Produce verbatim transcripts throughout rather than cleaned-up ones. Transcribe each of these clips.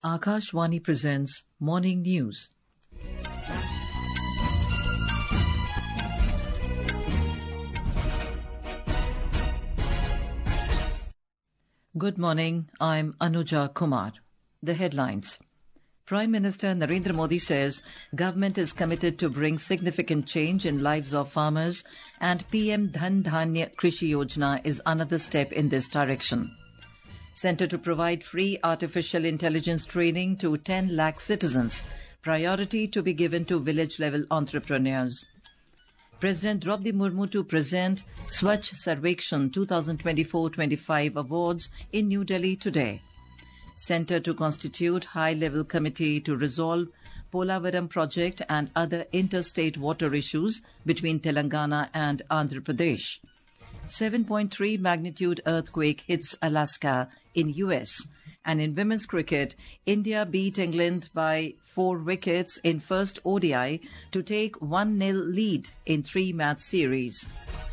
Akashvani presents Morning News. Good morning, I'm Anuja Kumar. The headlines. Prime Minister Narendra Modi says government is committed to bring significant change in lives of farmers and P M Dhan Dhanya Krishi Yojana is another step in this direction. Centre to provide free artificial intelligence training to ten lakh citizens. Priority to be given to village-level entrepreneurs. President Draupadi Murmu to present Swachh Sarvekshan twenty twenty-four twenty-five awards in New Delhi today. Centre to constitute high-level committee to resolve Polavaram project and other interstate water issues between Telangana and Andhra Pradesh. seven point three magnitude earthquake hits Alaska in U S. And in women's cricket, India beat England by four wickets in first O D I to take one nil lead in three-match series.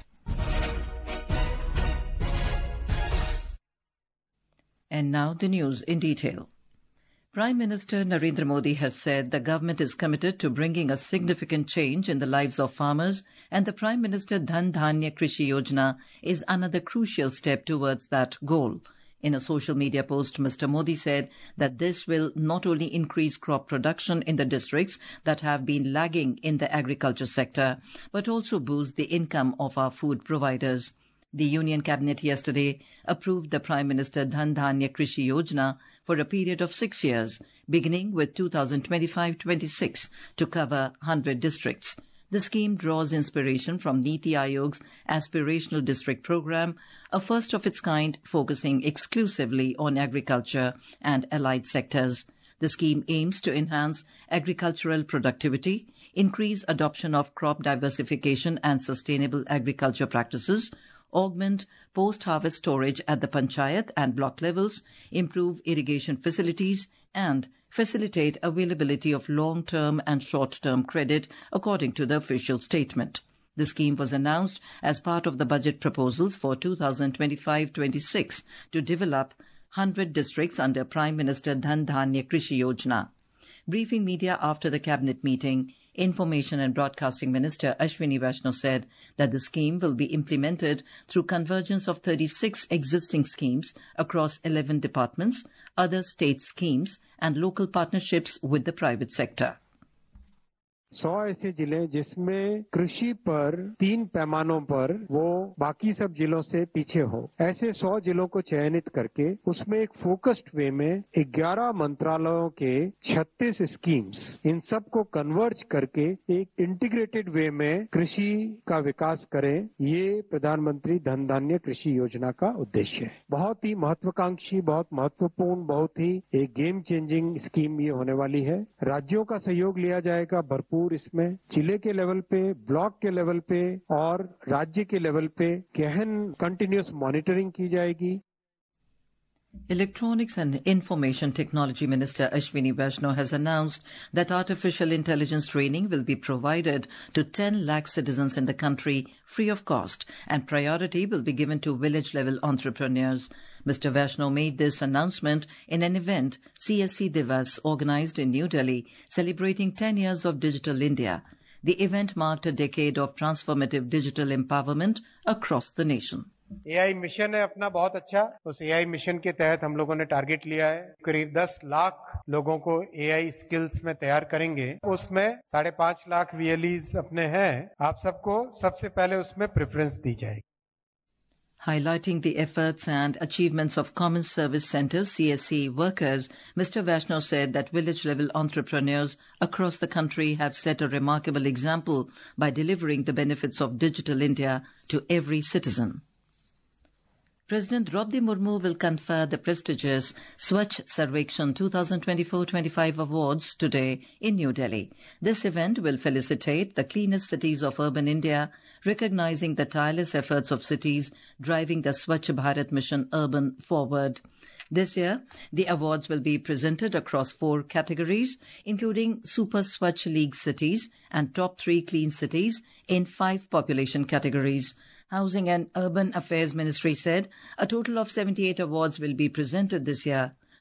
And now the news in detail. Prime Minister Narendra Modi has said the government is committed to bringing a significant change in the lives of farmers, and the Prime Minister Dhan Dhanya Krishi Yojana is another crucial step towards that goal. In a social media post, Mister Modi said that this will not only increase crop production in the districts that have been lagging in the agriculture sector, but also boost the income of our food providers. The Union Cabinet yesterday approved the Prime Minister Dhan Dhanya Krishi Yojana for a period of six years, beginning with two thousand twenty-five twenty-six, to cover one hundred districts. The scheme draws inspiration from Niti Aayog's Aspirational District Programme, a first of its kind focusing exclusively on agriculture and allied sectors. The scheme aims to enhance agricultural productivity, increase adoption of crop diversification and sustainable agriculture practices, augment post-harvest storage at the panchayat and block levels, improve irrigation facilities, and facilitate availability of long-term and short-term credit, according to the official statement. The scheme was announced as part of the budget proposals for two thousand twenty-five twenty-six to develop one hundred districts under Prime Minister Dhan Dhanya Krishi Yojana. Briefing media after the cabinet meeting, Information and Broadcasting Minister Ashwini Vaishnaw said that the scheme will be implemented through convergence of thirty-six existing schemes across eleven departments, other state schemes and local partnerships with the private sector. सौ ऐसे जिले जिसमें कृषि पर तीन पैमानों पर वो बाकी सब जिलों से पीछे हो, ऐसे सौ जिलों को चयनित करके उसमें एक फोकस्ड वे में ग्यारह मंत्रालयों के छत्तीस स्कीम्स, इन सब को कन्वर्ज करके एक इंटीग्रेटेड वे में कृषि का विकास करें, ये प्रधानमंत्री धन धान्य कृषि योजना का उद्देश्य है। बहुत ही महत्वाकांक्षी, बहुत महत्वपूर्ण, बहुत ही एक गेम चेंजिंग स्कीम ये होने वाली है। राज्यों का सहयोग लिया जाएगा भरपूर इसमें, जिले के लेवल पे, ब्लॉक के लेवल पे और राज्य के लेवल पे गहन कंटिन्यूअस मॉनिटरिंग की जाएगी। Electronics and Information Technology Minister Ashwini Vaishnaw has announced that artificial intelligence training will be provided to ten lakh citizens in the country free of cost, and priority will be given to village-level entrepreneurs. Mister Vaishnaw made this announcement in an event, C S C Divas, organized in New Delhi, celebrating ten years of Digital India. The event marked a decade of transformative digital empowerment across the nation. AI mission है अपना बहुत अच्छा। उस AI mission के तहत हम लोगों ने टारगेट लिया है, करीब दस लाख लोगों को एआई स्किल्स में तैयार करेंगे। उसमें साढ़े पांच लाख वीएलईज अपने हैं। आप सबको सबसे पहले उसमें प्रेफरेंस दी जाएगी। Highlighting the efforts and achievements of Common Service Centres C S C workers, Mister Vaishnaw said that village-level entrepreneurs across the country have set a remarkable example by delivering the benefits of Digital India to every citizen. President Draupadi Murmu will confer the prestigious Swachh Sarvekshan twenty twenty-four twenty-five awards today in New Delhi. This event will felicitate the cleanest cities of urban India, recognizing the tireless efforts of cities driving the Swachh Bharat Mission Urban forward. This year, the awards will be presented across four categories, including Super Swachh League cities and top three clean cities in five population categories. Housing and Urban Affairs Ministry said a total of seventy-eight awards will be presented this year.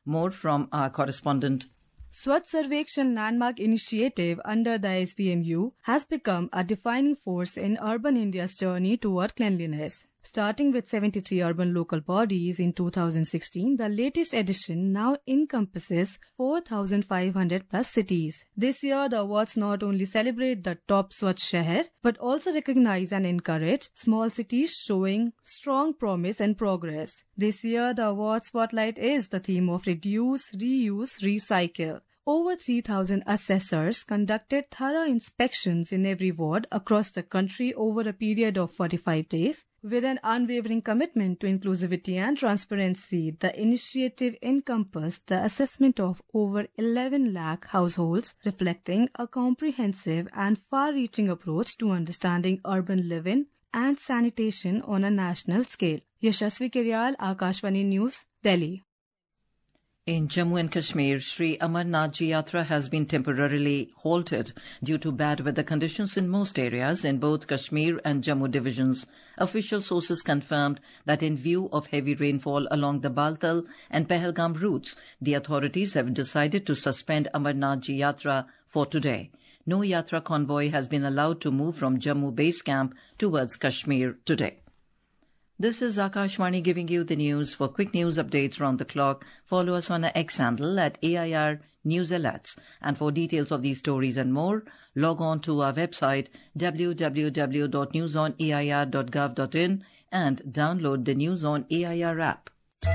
More from our correspondent. Swachh Sarvekshan Landmark Initiative under the S B M U has become a defining force in urban India's journey toward cleanliness. Starting with seventy-three urban local bodies in two thousand sixteen, the latest edition now encompasses four thousand five hundred plus cities. This year, the awards not only celebrate the top Swachh Shahar, but also recognize and encourage small cities showing strong promise and progress. This year, the award spotlight is the theme of Reduce, Reuse, Recycle. Over three thousand assessors conducted thorough inspections in every ward across the country over a period of forty-five days. With an unwavering commitment to inclusivity and transparency, the initiative encompassed the assessment of over eleven lakh households, reflecting a comprehensive and far-reaching approach to understanding urban living and sanitation on a national scale. Yashasvi Kiryal, Akashvani News, Delhi. In Jammu and Kashmir, Sri Amarnath Ji Yatra has been temporarily halted due to bad weather conditions in most areas in both Kashmir and Jammu divisions. Official sources confirmed that in view of heavy rainfall along the Baltal and Pahalgam routes, the authorities have decided to suspend Amarnath Ji Yatra for today. No Yatra convoy has been allowed to move from Jammu base camp towards Kashmir today. This is Akashvani giving you the news. For quick news updates round the clock, follow us on our X handle at A I R News Alerts. And for details of these stories and more, log on to our website w w w dot news on a i r dot gov dot in and download the News on A I R app.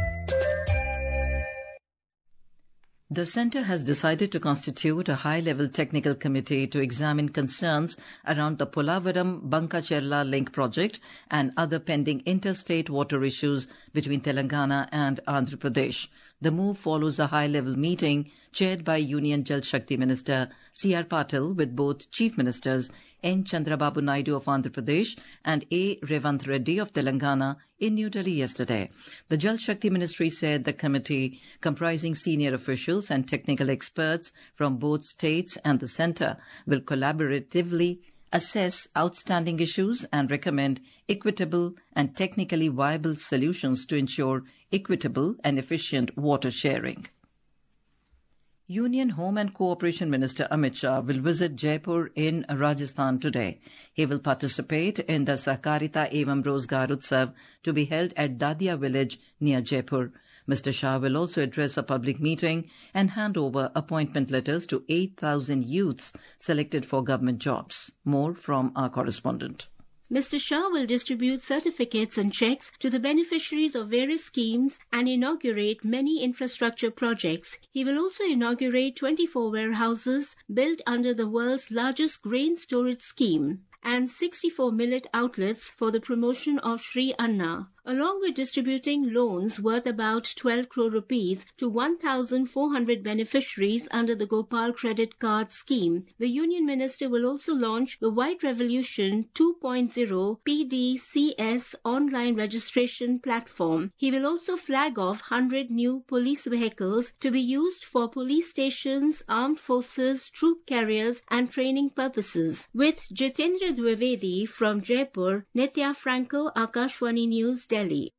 The Centre has decided to constitute a high-level technical committee to examine concerns around the Polavaram-Bankacherla link project and other pending interstate water issues between Telangana and Andhra Pradesh. The move follows a high-level meeting chaired by Union Jal Shakti Minister C R Patil with both Chief Ministers N. Chandrababu Naidu of Andhra Pradesh and A. Revant Reddy of Telangana in New Delhi yesterday. The Jal Shakti Ministry said the committee, comprising senior officials and technical experts from both states and the centre, will collaboratively assess outstanding issues and recommend equitable and technically viable solutions to ensure equitable and efficient water sharing. Union Home and Cooperation Minister Amit Shah will visit Jaipur in Rajasthan today. He will participate in the Sahkarita Evam Rozgar Utsav to be held at Dadia village near Jaipur. Mister Shah will also address a public meeting and hand over appointment letters to eight thousand youths selected for government jobs. More from our correspondent. Mister Shah will distribute certificates and checks to the beneficiaries of various schemes and inaugurate many infrastructure projects. He will also inaugurate twenty-four warehouses built under the world's largest grain storage scheme and sixty-four millet outlets for the promotion of Sri Anna, along with distributing loans worth about twelve crore rupees to one thousand four hundred beneficiaries under the Gopal Credit Card Scheme. The Union Minister will also launch the White Revolution two point oh P D C S online registration platform. He will also flag off one hundred new police vehicles to be used for police stations, armed forces, troop carriers and training purposes. With Jitendra Dwivedi from Jaipur, Nitya Franco, Akashvani News, Delhi.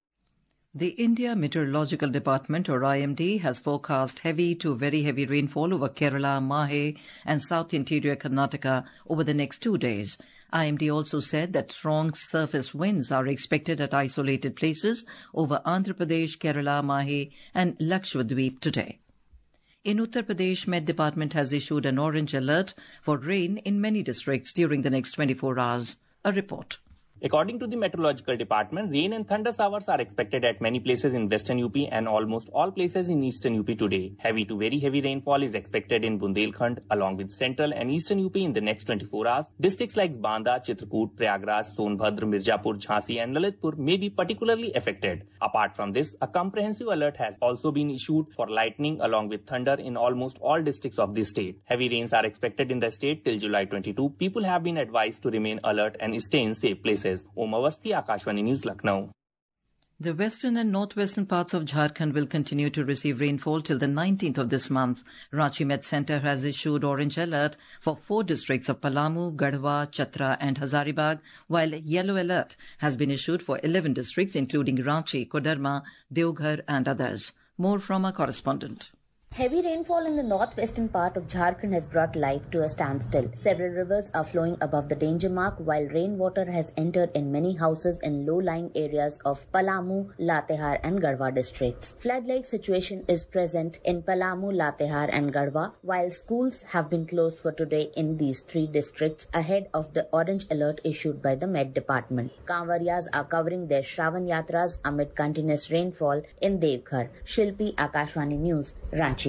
The India Meteorological Department, or I M D, has forecast heavy to very heavy rainfall over Kerala, Mahe and south interior Karnataka over the next two days. I M D also said that strong surface winds are expected at isolated places over Andhra Pradesh, Kerala, Mahe and Lakshadweep today. In Uttar Pradesh, Met Department has issued an orange alert for rain in many districts during the next twenty-four hours. A report. According to the Meteorological Department, rain and thunder showers are expected at many places in western U P and almost all places in eastern U P today. Heavy to very heavy rainfall is expected in Bundelkhand along with central and eastern U P in the next twenty-four hours. Districts like Banda, Chitrakoot, Prayagraj, Sonbhadra, Mirzapur, Jhansi and Lalitpur may be particularly affected. Apart from this, a comprehensive alert has also been issued for lightning along with thunder in almost all districts of the state. Heavy rains are expected in the state till July twenty-second. People have been advised to remain alert and stay in safe places. Om Awasthi, Akashvani News, Lucknow. The western and northwestern parts of Jharkhand will continue to receive rainfall till the nineteenth of this month. Ranchi Met Centre has issued orange alert for four districts of Palamu, Garhwa, Chatra and Hazaribagh, while yellow alert has been issued for eleven districts including Ranchi, Kodarma, Deoghar and others. More from our correspondent. Heavy rainfall in the northwestern part of Jharkhand has brought life to a standstill. Several rivers are flowing above the danger mark, while rainwater has entered in many houses in low-lying areas of Palamu, Latehar and Garhwa districts. Flood-like situation is present in Palamu, Latehar and Garhwa, while schools have been closed for today in these three districts ahead of the orange alert issued by the Met Department. Kanwariyas are covering their Shravan Yatras amid continuous rainfall in Devghar. Shilpi, Akashvani News, Ranchi.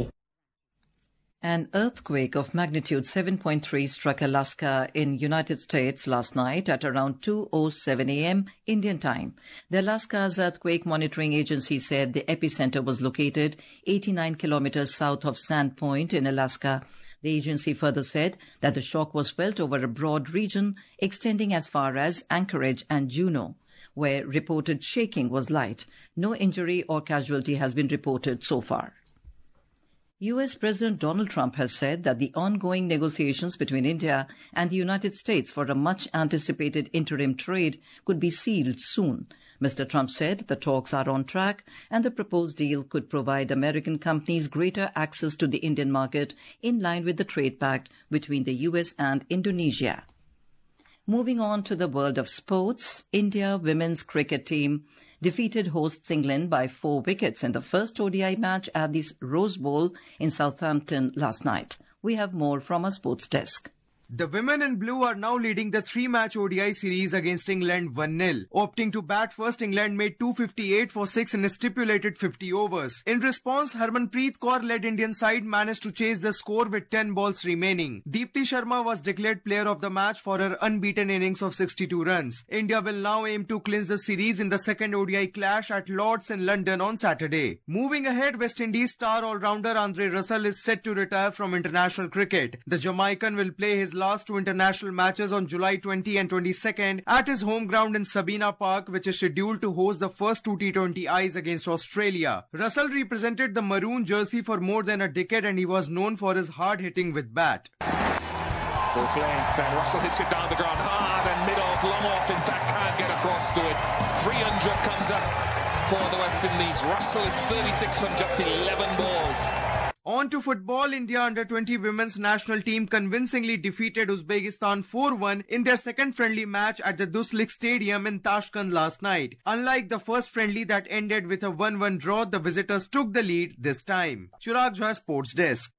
An earthquake of magnitude seven point three struck Alaska in United States last night at around two oh seven a.m. Indian time. The Alaska's Earthquake Monitoring Agency said the epicenter was located eighty-nine kilometers south of Sand Point in Alaska. The agency further said that the shock was felt over a broad region extending as far as Anchorage and Juneau, where reported shaking was light. No injury or casualty has been reported so far. U S. President Donald Trump has said that the ongoing negotiations between India and the United States for a much-anticipated interim trade could be sealed soon. Mister Trump said the talks are on track and the proposed deal could provide American companies greater access to the Indian market in line with the trade pact between the U S and Indonesia. Moving on to the world of sports, India women's cricket team defeated hosts England by four wickets in the first O D I match at the Rose Bowl in Southampton last night. We have more from our sports desk. The women in blue are now leading the three-match O D I series against England one nil. Opting to bat first, England made two fifty-eight for six in a stipulated fifty overs. In response, Harmanpreet Kaur-led Indian side managed to chase the score with ten balls remaining. Deepti Sharma was declared player of the match for her unbeaten innings of sixty-two runs. India will now aim to clinch the series in the second O D I clash at Lord's in London on Saturday. Moving ahead, West Indies star all-rounder Andre Russell is set to retire from international cricket. The Jamaican will play his last two international matches on July twentieth and twenty-second at his home ground in Sabina Park, which is scheduled to host the first two T twenty Is against Australia. Russell represented the maroon jersey for more than a decade and he was known for his hard hitting with bat. Ball's length and Russell hits it down the ground hard and mid-off, long off, in fact can't get across to it. three hundred comes up for the West Indies. Russell is thirty-six from just eleven balls. On to football, India under twenty women's national team convincingly defeated Uzbekistan four one in their second friendly match at the Duslik Stadium in Tashkent last night. Unlike the first friendly that ended with a one one draw, the visitors took the lead this time. Chirag Jha, Sports Desk.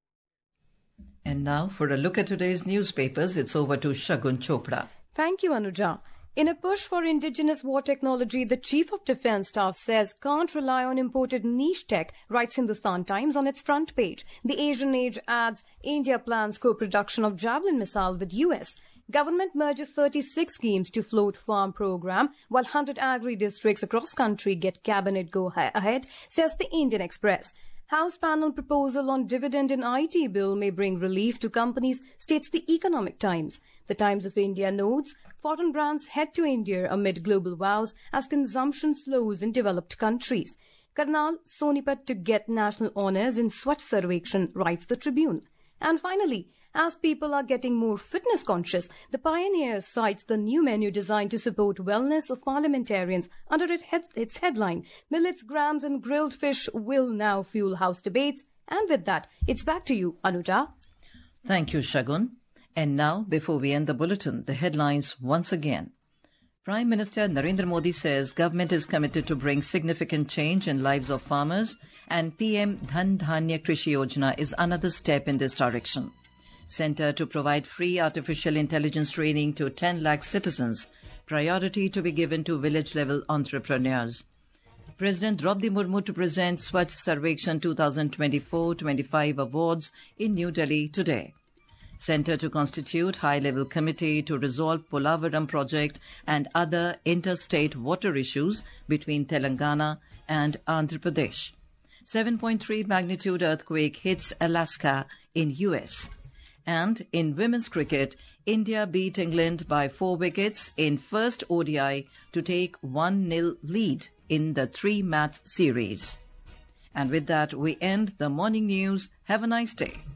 And now for a look at today's newspapers, it's over to Shagun Chopra. Thank you, Anuja. In a push for indigenous war technology, the Chief of Defence Staff says can't rely on imported niche tech, writes Hindustan Times on its front page. The Asian Age adds India plans co-production of Javelin missile with U S. Government merges thirty-six schemes to float farm program, while one hundred agri-districts across country get cabinet go-ahead, says the Indian Express. House panel proposal on dividend in I T bill may bring relief to companies, states the Economic Times. The Times of India notes foreign brands head to India amid global woes as consumption slows in developed countries. Karnal, Sonipat to get national honours in Swachh Sarvekshan, writes the Tribune. And finally, as people are getting more fitness conscious, the Pioneer cites the new menu designed to support wellness of parliamentarians under its headline, Millets, Grams and Grilled Fish will now fuel House debates. And with that, it's back to you, Anuja. Thank you, Shagun. And now, before we end the bulletin, the headlines once again. Prime Minister Narendra Modi says government is committed to bring significant change in lives of farmers, and P M Dhan Dhanya Krishi Yojana is another step in this direction. Centre to provide free artificial intelligence training to ten lakh citizens, priority to be given to village-level entrepreneurs. President Draupadi Murmu to present Swachh Sarvekshan twenty twenty-four twenty-five awards in New Delhi today. Centre to constitute high-level committee to resolve Polavaram project and other interstate water issues between Telangana and Andhra Pradesh. seven point three magnitude earthquake hits Alaska in U S. And in women's cricket, India beat England by four wickets in first O D I to take one nil lead in the three-match series. And with that, we end the morning news. Have a nice day.